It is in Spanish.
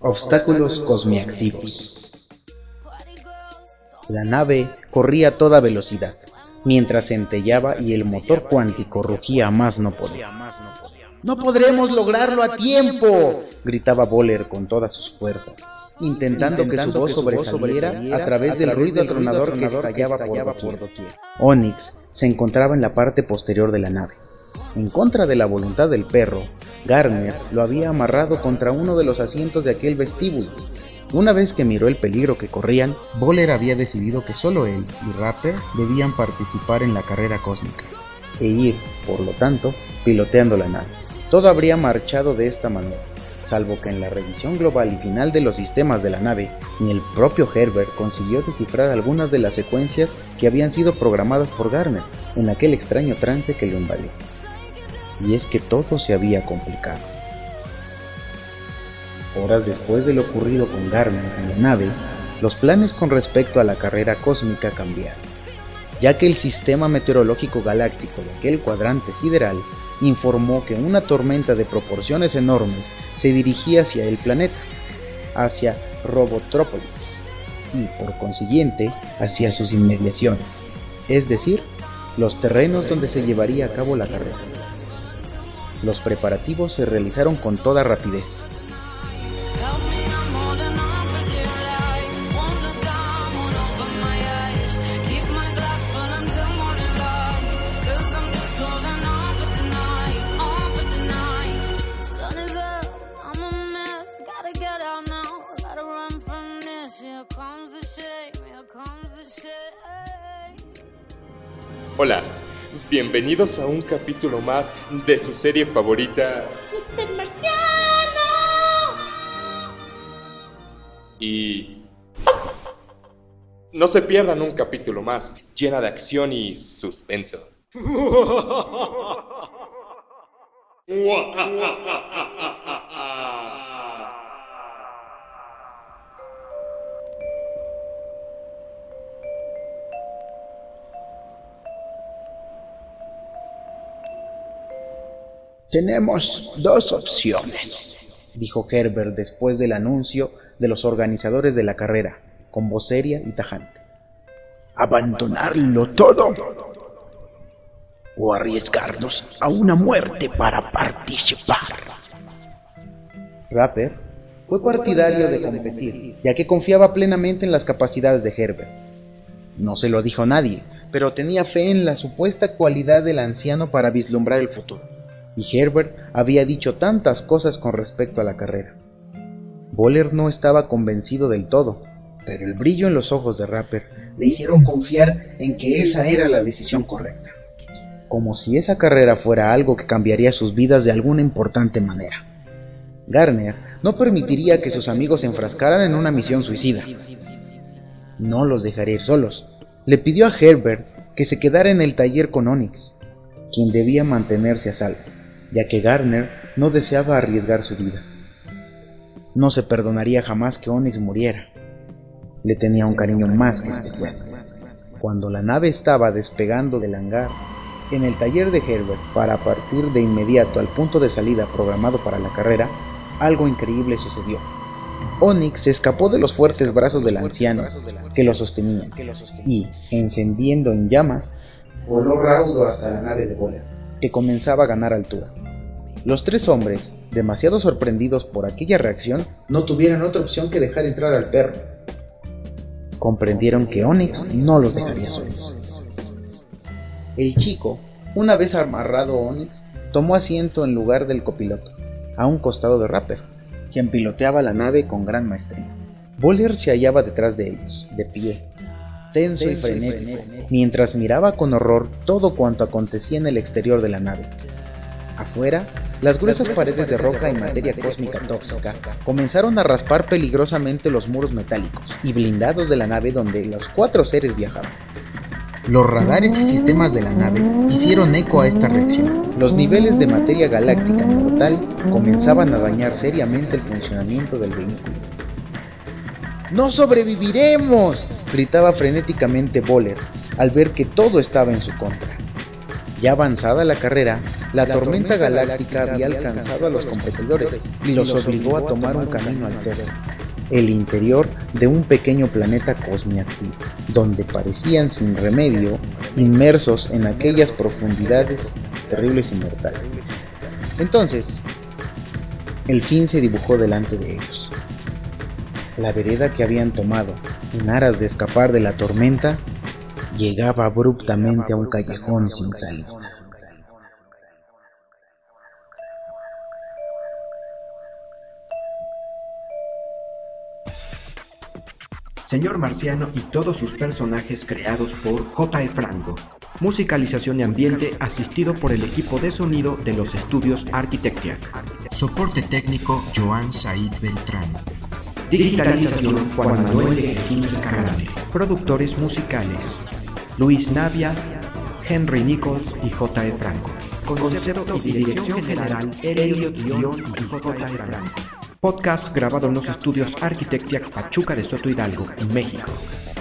Obstáculos cosmiactivos. La nave corría a toda velocidad, mientras centellaba y el motor cuántico rugía a más no poder. ¡No podremos lograrlo a tiempo!, gritaba Böhler con todas sus fuerzas, intentando que su voz sobresaliera a través del ruido atronador que estallaba por doquier. Onyx se encontraba en la parte posterior de la nave. En contra de la voluntad del perro, Garner lo había amarrado contra uno de los asientos de aquel vestíbulo. Una vez que miró el peligro que corrían, Böhler había decidido que solo él y Rapper debían participar en la carrera cósmica, e ir, por lo tanto, piloteando la nave. Todo habría marchado de esta manera, salvo que en la revisión global y final de los sistemas de la nave, ni el propio Herbert consiguió descifrar algunas de las secuencias que habían sido programadas por Garner en aquel extraño trance que lo invadió. Y es que todo se había complicado. Horas después de lo ocurrido con Garner en la nave, los planes con respecto a la carrera cósmica cambiaron, ya que el sistema meteorológico galáctico de aquel cuadrante sideral informó que una tormenta de proporciones enormes se dirigía hacia el planeta, hacia Robotrópolis, y por consiguiente hacia sus inmediaciones, es decir, los terrenos donde se llevaría a cabo la carrera. Los preparativos se realizaron con toda rapidez. Hola, bienvenidos a un capítulo más de su serie favorita, ¡Mr. Marciano! Y no se pierdan un capítulo más, llena de acción y suspenso. Tenemos dos opciones, dijo Herbert después del anuncio de los organizadores de la carrera, con voz seria y tajante. Abandonarlo todo o arriesgarnos a una muerte para participar. Rapper fue partidario de competir, ya que confiaba plenamente en las capacidades de Herbert. No se lo dijo a nadie, pero tenía fe en la supuesta cualidad del anciano para vislumbrar el futuro. Y Herbert había dicho tantas cosas con respecto a la carrera. Böhler no estaba convencido del todo, pero el brillo en los ojos de Rapper le hicieron confiar en que esa era la decisión correcta, como si esa carrera fuera algo que cambiaría sus vidas de alguna importante manera. Garner no permitiría que sus amigos se enfrascaran en una misión suicida. No los dejaría ir solos. Le pidió a Herbert que se quedara en el taller con Onyx, quien debía mantenerse a salvo, ya que Garner no deseaba arriesgar su vida. No se perdonaría jamás que Onyx muriera. Le tenía un cariño más que especial. Cuando la nave estaba despegando del hangar, en el taller de Herbert para partir de inmediato al punto de salida programado para la carrera, algo increíble sucedió. Onyx se escapó de los fuertes brazos del anciano que lo sostenían y, encendiendo en llamas, voló raudo hasta la nave de Böhler, que comenzaba a ganar altura. Los tres hombres, demasiado sorprendidos por aquella reacción, no tuvieron otra opción que dejar entrar al perro. Comprendieron que Onyx no los dejaría solos. El chico, una vez amarrado Onyx, tomó asiento en lugar del copiloto, a un costado de Rapper, quien piloteaba la nave con gran maestría. Böhler se hallaba detrás de ellos, de pie, tenso y frenético, mientras miraba con horror todo cuanto acontecía en el exterior de la nave. Afuera, las gruesas paredes de roca y materia cósmica tóxica comenzaron a raspar peligrosamente los muros metálicos y blindados de la nave donde los cuatro seres viajaban. Los radares y sistemas de la nave hicieron eco a esta reacción. Los niveles de materia galáctica mortal comenzaban a dañar seriamente el funcionamiento del vehículo. ¡No sobreviviremos!, gritaba frenéticamente Böhler al ver que todo estaba en su contra. Ya avanzada la carrera, La tormenta galáctica había alcanzado a los competidores y los obligó a tomar un camino alterno, el interior de un pequeño planeta cosmiactivo, donde parecían sin remedio inmersos en aquellas profundidades terribles y mortales. Entonces, el fin se dibujó delante de ellos. La vereda que habían tomado en aras de escapar de la tormenta llegaba abruptamente a un callejón sin salida. Señor Marciano y todos sus personajes creados por J.E. Franco. Musicalización y ambiente asistido por el equipo de sonido de los estudios Arquitectia. Soporte técnico Joan Said Beltrán. Digitalización Juan Manuel de Jesús Carane. Productores musicales Luis Navia, Henry Nichols y J.E. Franco. Concepto y dirección general Elliot Guión y J.E. Franco. Podcast grabado en los estudios Arquitectia Pachuca de Soto Hidalgo, México.